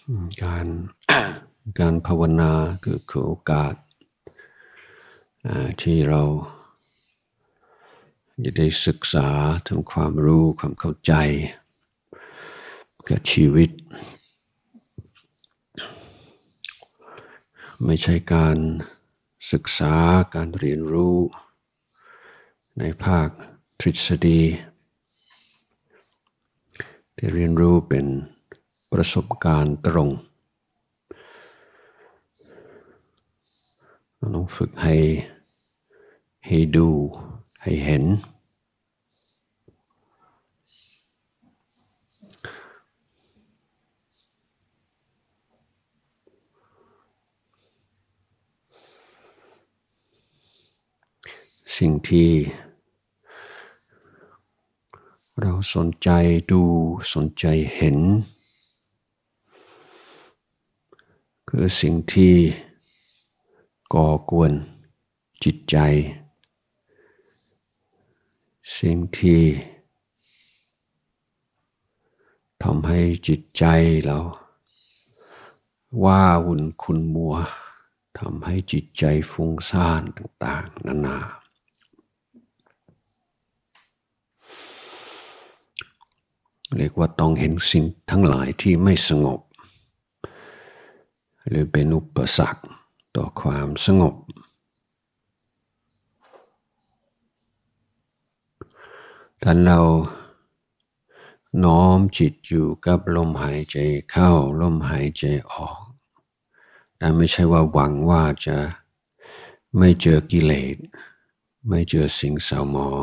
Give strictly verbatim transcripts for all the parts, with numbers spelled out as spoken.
การ การภาวนาคือคือโอกาสที่เราจะได้ศึกษาทำความรู้ความเข้าใจกับชีวิตไม่ใช่การศึกษาการเรียนรู้ในภาคทฤษฎีที่เรียนรู้เป็นประสบการณ์ตรงเราต้องฝึกให้ให้ดูให้เห็นสิ่งที่เราสนใจดูสนใจเห็นคือสิ่งที่ก่อกวนจิตใจสิ่งที่ทำให้จิตใจเราว้าวุ่นขุ่นมัวทำให้จิตใจฟุ้งซ่านต่างๆนานาเรียกว่าต้องเห็นสิ่งทั้งหลายที่ไม่สงบหรือเป็นอุปสรรคต่อความสงบถ้าเราน้อมจิตอยู่กับลมหายใจเข้าลมหายใจออกแต่ไม่ใช่ว่าหวังว่าจะไม่เจอกิเลสไม่เจอสิ่งเศร้าหมอง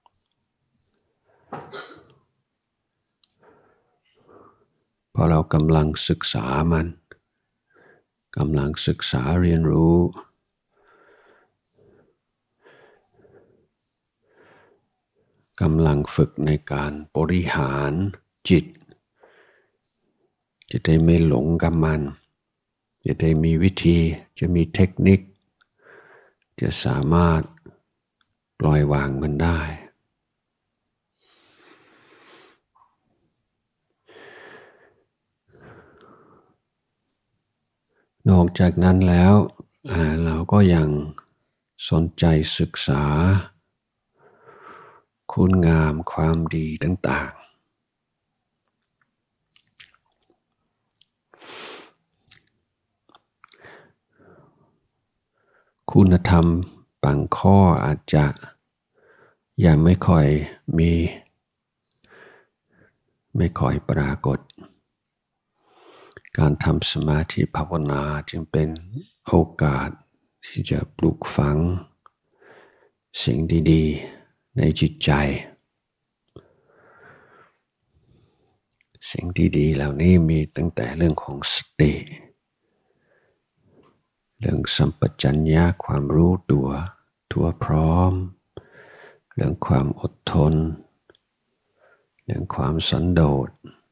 เพราะเรากำลังศึกษามันกำลังศึกษาเรียนรู้กำลังฝึกในการบริหารจิตจะได้ไม่หลงกับมันจะได้มีวิธีจะมีเทคนิคจะสามารถปล่อยวางมันได้นอกจากนั้นแล้วเราก็ยังสนใจศึกษาคุณงามความดีต่างๆคุณธรรมบางข้ออาจจะยังไม่ค่อยมีไม่ค่อยปรากฏการทำสมาธิภาวนาจึงเป็นโอกาสที่จะปลูกฝังสิ่งดีๆในจิตใจสิ่งดีๆเหล่านี้มีตั้งแต่เรื่องของสติเรื่องสัมปชัญญะความรู้ตัวทั่วพร้อมเรื่องความอดทนเรื่องความสันโดษ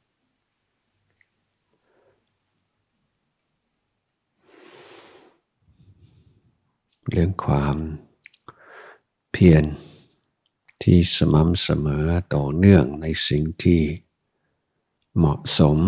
เรื่องความเพียรที่สม่ำเสมอต่อเนื่องในสิ่งที่เหมาะสม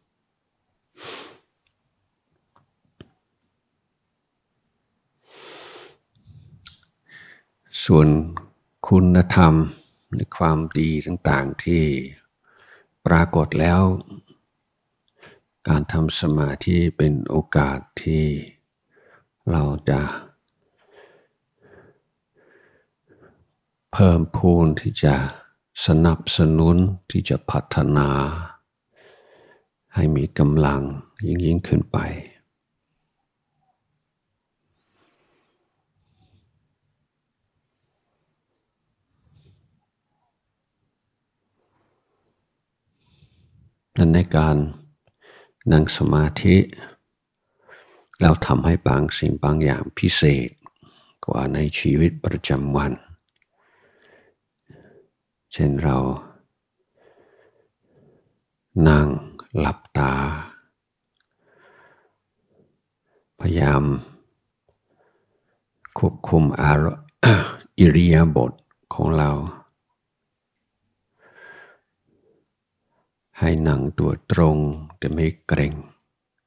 ส่วนคุณธรรมหรือความดีต่างๆที่ปรากฏแล้วการทำสมาธิเป็นโอกาสที่เราจะเพิ่มพูนที่จะสนับสนุนที่จะพัฒนาให้มีกำลังยิ่งยิ่งขึ้นไปในการนั่งสมาธิเราทำให้บางสิ่งบางอย่างพิเศษกว่าในชีวิตประจำวันเช่นเรานั่งหลับตาพยายามควบคุมอารมณ์ อิริยาบถของเราให้นั่งตัวตรงแต่ไม่เกร็ง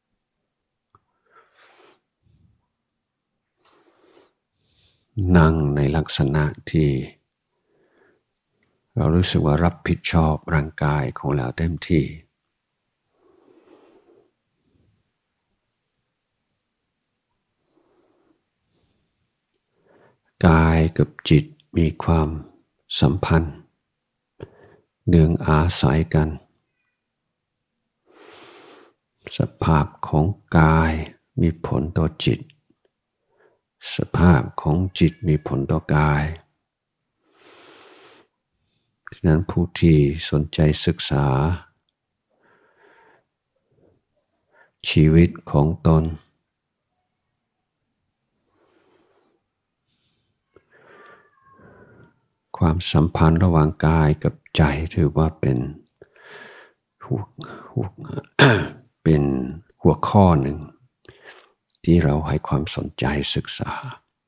นั่งในลักษณะที่เรารู้สึกว่ารับผิดชอบร่างกายของเราเต็มที่กายกับจิตมีความสัมพันธ์เนื่องอาศัยกันสภาพของกายมีผลต่อจิตสภาพของจิตมีผลต่อกายฉะนั้นผู้ที่สนใจศึกษาชีวิตของตนความสัมพันธ์ระหว่างกายกับใจถือว่าเป็นหัวหัว เป็นหัวข้อหนึ่งที่เราให้ความสนใจศึกษา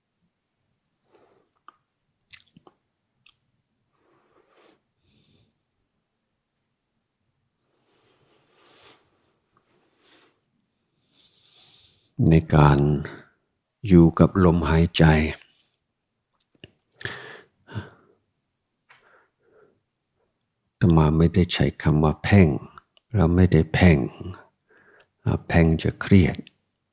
ในการอยู่กับลมหายใจอาตมาไม่ได้ใช้คำว่าเพ่งเราไม่ได้เพ่งเพ่งจะเครียด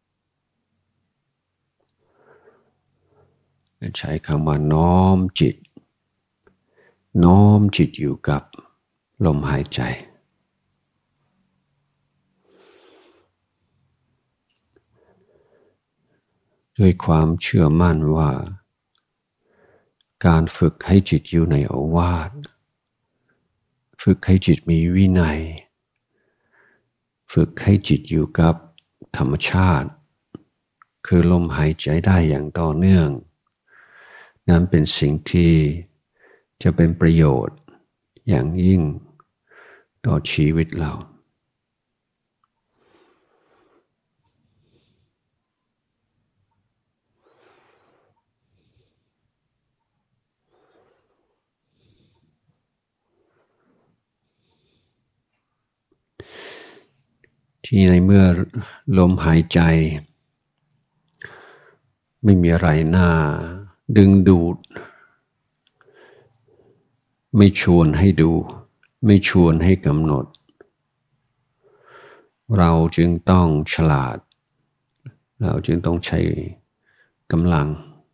ใช้คำว่าน้อมจิตน้อมจิตอยู่กับลมหายใจด้วยความเชื่อมั่นว่าการฝึกให้จิตอยู่ในโอวาทฝึกให้จิตมีวินัยฝึกให้จิตอยู่กับธรรมชาติคือลมหายใจได้อย่างต่อเนื่องนั้นเป็นสิ่งที่จะเป็นประโยชน์อย่างยิ่งต่อชีวิตเราที่ในเมื่อลมหายใจไม่มีอะไรน่าดึงดูดไม่ชวนให้ดูไม่ชวนให้กำหนดเราจึงต้องฉลาดเราจึงต้องใช้กำลัง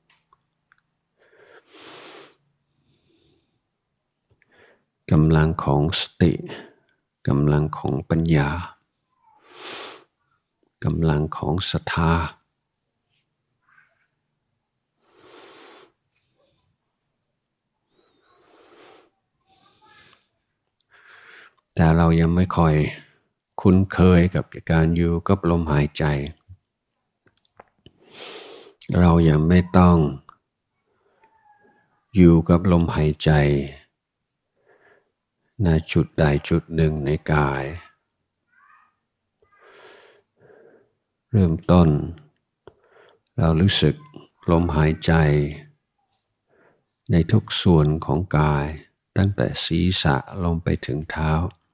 กำลังของสติกำลังของปัญญากำลังของศรัทธาแต่เรายังไม่ค่อยคุ้นเคยกับการอยู่กับลมหายใจเรายังไม่ต้องอยู่กับลมหายใจณจุดใดจุดหนึ่งในกายเริ่มต้นเรารู้สึกลมหายใจในทุกส่วนของกายตั้งแต่ศีรษะลงไปถึงเท้า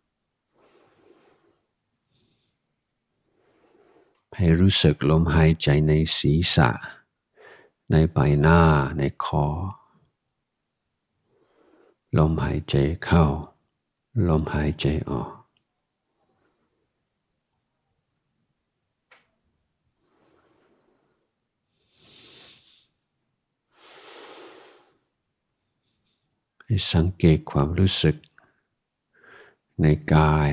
ให้รู้สึกลมหายใจในศีรษะในใบหน้าในคอลมหายใจเข้าลมหายใจออกให้สังเกตความรู้สึกในกาย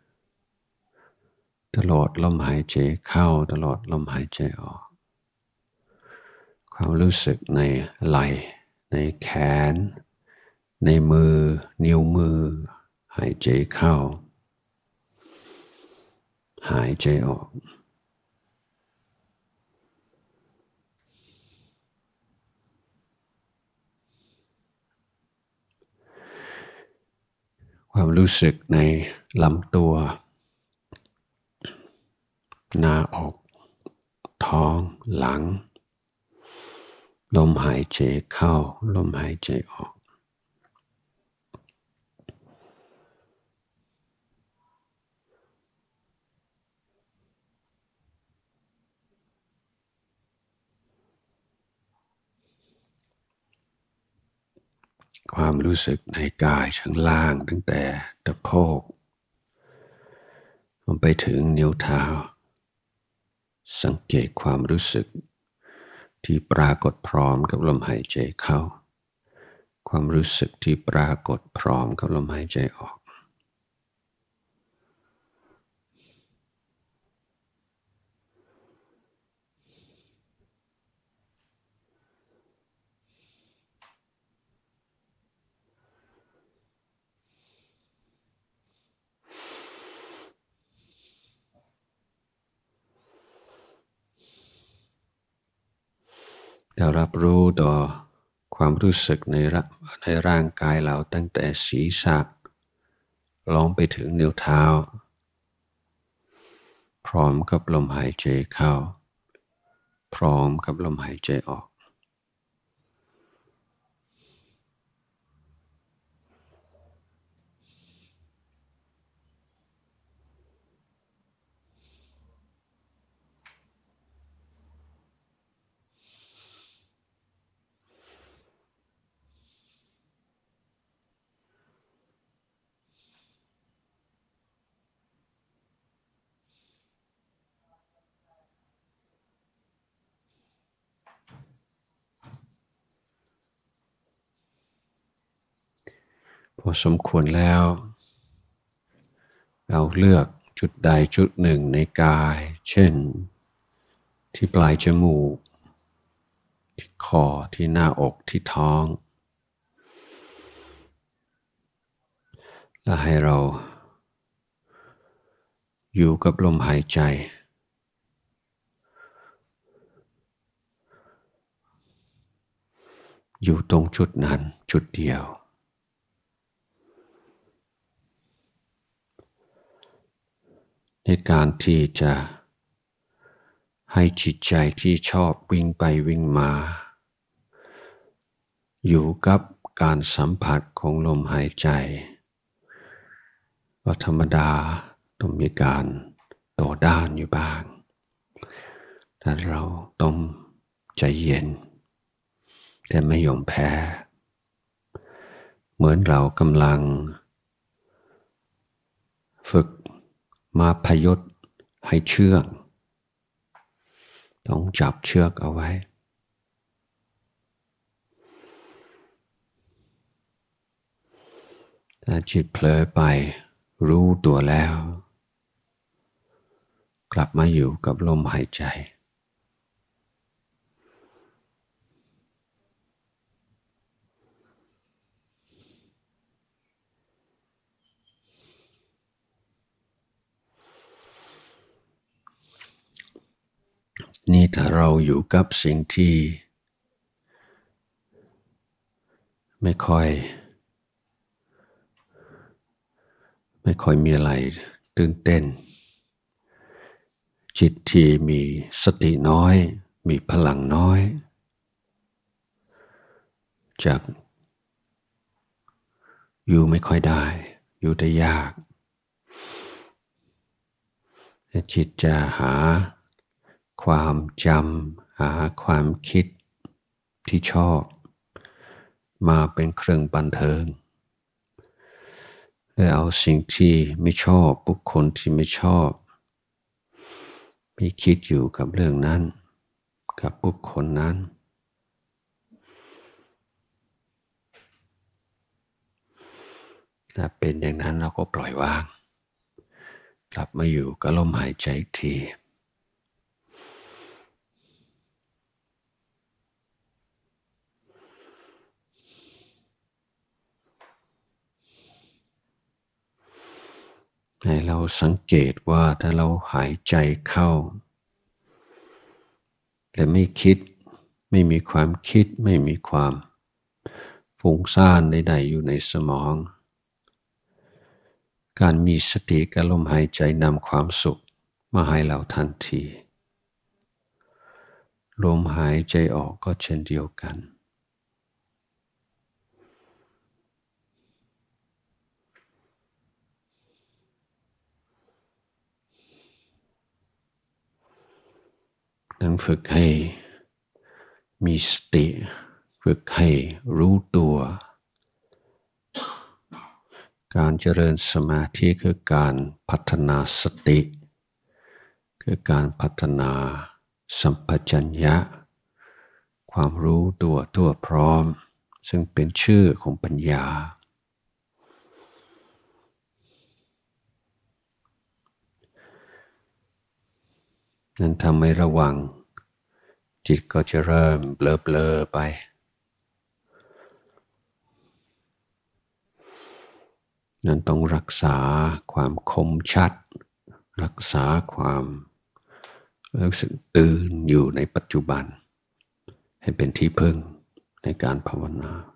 ตลอดลมหายใจเข้าตลอดลมหายใจออกความรู้สึกในไหล่ในแขนในมือนิ้วมือหายใจเข้าหายใจออกความรู้สึกในลำตัวหน้าอกท้องหลังลมหายใจเข้าลมหายใจออกความรู้สึกในกายข้างล่างตั้งแต่ตะโพกลงไปถึงนิ้วเท้าสังเกตความรู้สึกที่ปรากฏพร้อมกับลมหายใจเข้าความรู้สึกที่ปรากฏพร้อมกับลมหายใจออกเรารับรู้ต่อความรู้สึกในในร่างกายเราตั้งแต่ศีรษะลงไปถึงนิ้วเท้าพร้อมกับลมหายใจเข้าพร้อมกับลมหายใจออกพอสมควรแล้วเราเลือกจุดใดจุดหนึ่งในกายเช่นที่ปลายจมูกที่คอที่หน้าอกที่ท้องและให้เราอยู่กับลมหายใจอยู่ตรงจุดนั้นจุดเดียวในการที่จะให้จิตใจที่ชอบวิ่งไปวิ่งมาอยู่กับการสัมผัสของลมหายใจว่าธรรมดาต้องมีการต่อด้านอยู่บ้างแต่เราต้องใจเย็นแต่ไม่ยอมแพ้เหมือนเรากำลังฝึกมาพยศให้เชือกต้องจับเชือกเอาไว้ถ้าจิตเผลอไปรู้ตัวแล้วกลับมาอยู่กับลมหายใจนี่ถ้าเราอยู่กับสิ่งที่ไม่ค่อยไม่ค่อยมีอะไรตื่นเต้นจิตที่มีสติน้อยมีพลังน้อยจะอยู่ไม่ค่อยได้อยู่ได้ยากจิตจะหาความจำหาความคิดที่ชอบมาเป็นเครื่องบันเทิงและเอาสิ่งที่ไม่ชอบบุคคลที่ไม่ชอบไปคิดอยู่กับเรื่องนั้นกับบุคคลนั้นถ้าเป็นอย่างนั้นเราก็ปล่อยวางกลับมาอยู่กับลมหายใจอีกทีให้เราสังเกตว่าถ้าเราหายใจเข้าและไม่คิดไม่มีความคิดไม่มีความฟุ้งซ่านใดๆอยู่ในสมองการมีสติกับลมหายใจนำความสุขมาให้เราทันทีลมหายใจออกก็เช่นเดียวกันนั้นฝึกให้มีสติฝึกให้รู้ตัวการเจริญสมาธิคือการพัฒนาสติคือการพัฒนาสัมปชัญญะความรู้ตัวทั่วพร้อมซึ่งเป็นชื่อของปัญญานั้นทำให้ระวังจิตก็จะเริ่มเบลอๆไปนั้นต้องรักษาความคมชัดรักษาความรู้สึกตื่นอยู่ในปัจจุบันให้เป็นที่พึ่งในการภาวนา